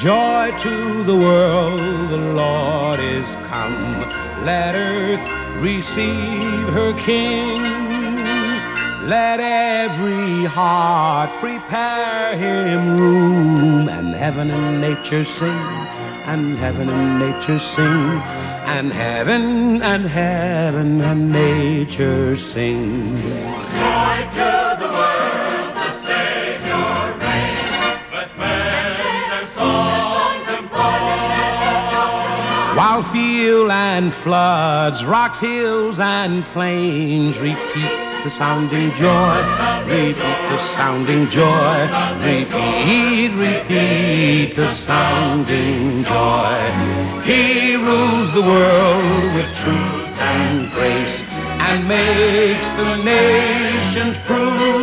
Joy to the world, the Lord is come. Let earth receive her King. Let every heart prepare him room. And heaven and nature sing, and heaven and nature sing, and heaven and heaven and nature sing. Joy to the world, the Savior reigns. Let men their songs employ. While field and floods, rocks, hills, and plains repeat the sounding joy, repeat the sounding joy, repeat, repeat the sounding joy. He rules the world with truth and grace, and makes the nations prove